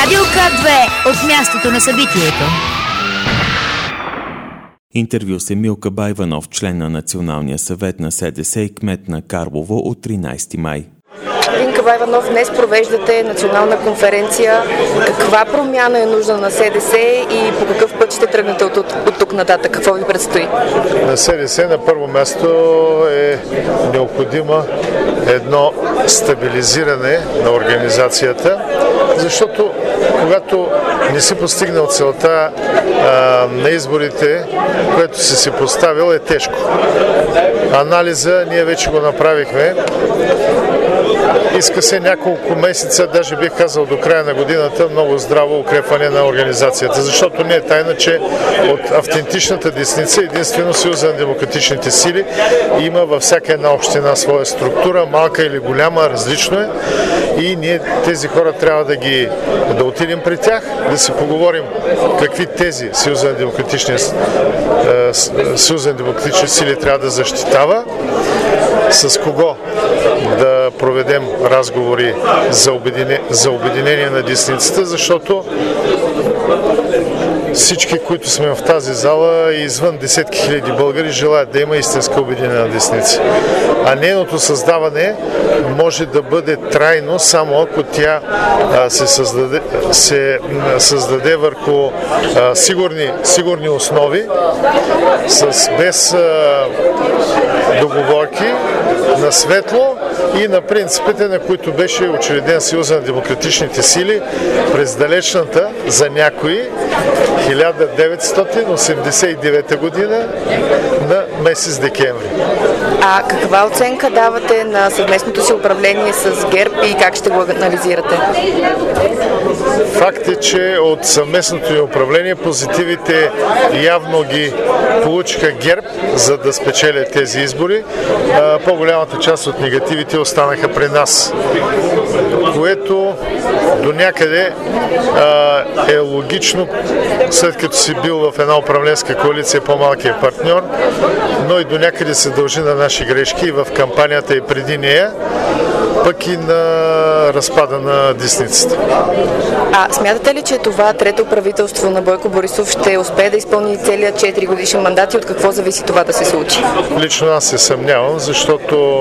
Радио К2 от мястото на събитието. Интервю с Емил Кабайванов, член на Националния съвет на СДС и кмет на Карлово от 13 май. Господин Кабайванов, днес провеждате национална конференция. Каква промяна е нужна на СДС и по какъв път ще тръгнете от тук нататък? Какво ви предстои? На СДС на първо място е необходимо едно стабилизиране на организацията, защото когато не си постигнал целта на изборите, което си поставил, е тежко. Анализа ние вече го направихме. Иска се няколко месеца, даже бих казал до края на годината, много здраво укрепване на организацията, защото не е тайна, че от автентичната десница единствено Съюза на демократичните сили има във всяка една община своя структура, малка или голяма, различно е, и ние тези хора трябва да отидем при тях, да си поговорим какви тези Съюза на демократични сили трябва да защитава, с кого да проведем разговори за обединение на десницата, защото всички, които сме в тази зала и извън десетки хиляди българи, желаят да има истинска обединена десница. А нейното създаване може да бъде трайно, само ако тя се създаде върху сигурни основи, без договорки, на светло и на принципите, на които беше учреден Съюза на демократичните сили през далечната за някои 1989 година на месец декември. А каква оценка давате на съвместното си управление с ГЕРБ и как ще го анализирате? Факт е, че от съвместното ни управление позитивите явно ги получиха ГЕРБ, за да спечелят тези избори. По-голямата част от негативите останаха при нас, което до някъде е логично, след като си бил в една управленска коалиция по-малкият партньор, но и до някъде се дължи на наши грешки и в кампанията и преди нея, пък и на разпада на десницата. А смятате ли, че това трето правителство на Бойко Борисов ще успее да изпълни целият 4 годишен мандат и от какво зависи това да се случи? Лично аз се съмнявам, защото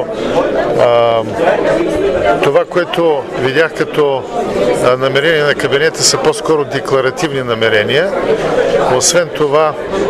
това, което видях като намерение на кабинета, са по-скоро декларативни намерения. Освен това,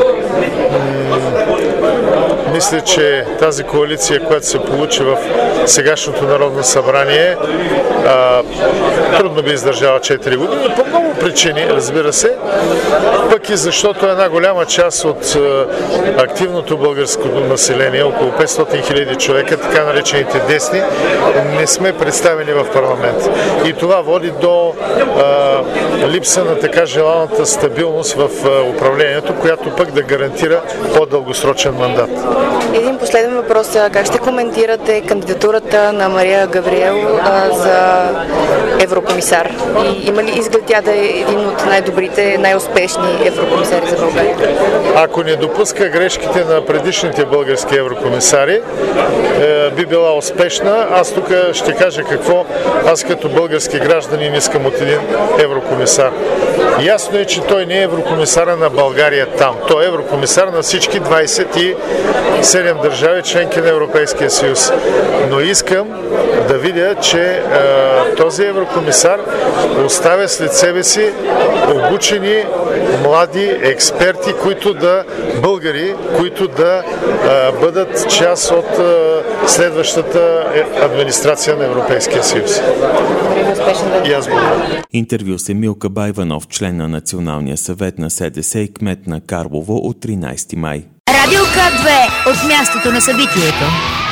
мисля, че тази коалиция, която се получи в сегашното Народно събрание, трудно би издържала 4 години, по много причини, разбира се, пък и защото една голяма част от активното българско население, около 500 хиляди човека, така наречените десни, не сме представени в парламент. И това води до липса на така желаната стабилност в управлението, която пък да гарантира по-дългосрочен мандат. Един последен въпрос. Как ще коментирате кандидатурата на Мария Гавриел за еврокомисар? И има ли изглед тя да е един от най-добрите, най-успешни еврокомисари за България? Ако не допуска грешките на предишните български еврокомисари, би била успешна. Аз тук ще кажа какво аз като български гражданин искам от един еврокомисар. Ясно е, че той не е еврокомисара на България там. Той е еврокомисар на всички 27 държави, членки на Европейския съюз. Но искам да видя, че този еврокомисар оставя след себе си обучени млади експерти, българи, които да бъдат част от следващата администрация на Европейския съюз. И аз благодаря. Интервю с Емил Кабайванов, член на Националния съвет на СДС и кмет на Карлово от 13 май. Радио К2 от мястото на събитието.